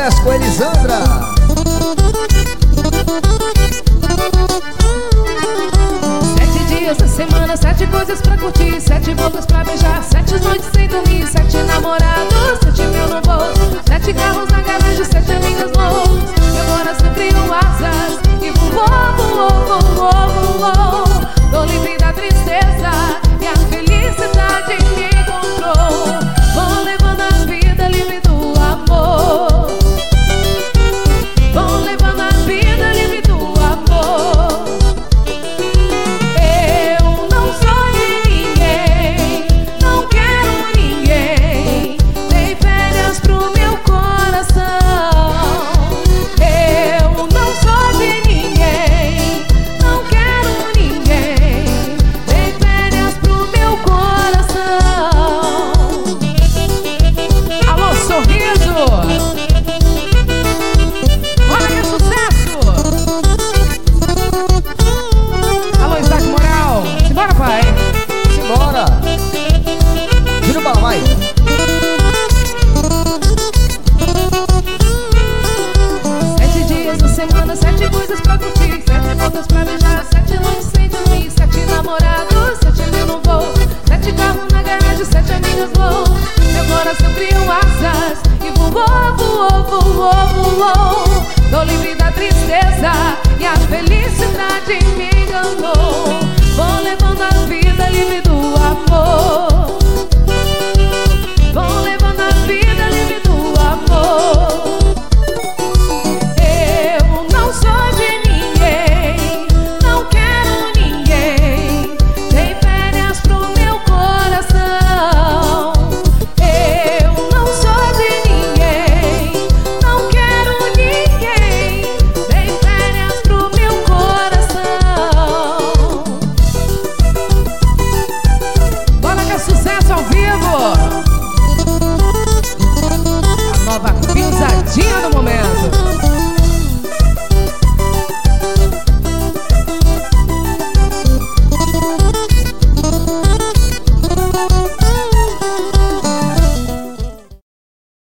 sucesso com Elisandra. Sete dias da semana, 7 coisas pra curtir, 7 bocas pra beijar, 7 noites sem dormir, 7 namorados, 7 mil no bolso, 7 carros na garagem, 7 amigas loucas. Meu coração criou asas e voou. Tô livre da tristeza e a felicidade me encontrou. Vou levando a vida livre do amor. Vou levando a vida livre do amor. Eu não sou de ninguém, não quero ninguém. Dei férias pro meu coração. Eu não sou de ninguém, não quero ninguém. Dei férias pro meu coração. Alô, sorriso! Olha que sucesso! Alô, Isaac Moral! Simbora, pai! Simbora. Vira o bala, vai. Sete dias da semana, 7 coisas pra curtir, 7 bocas pra beijar, 7 noites sem dormir, 7 namorados, 7 mil no bolso, 7 carros na garagem, 7 amigas loucas. Meu coração criou asas e voou. Tô livre da tristeza e a felicidade me enganou. Vou levando a vida livre do amor.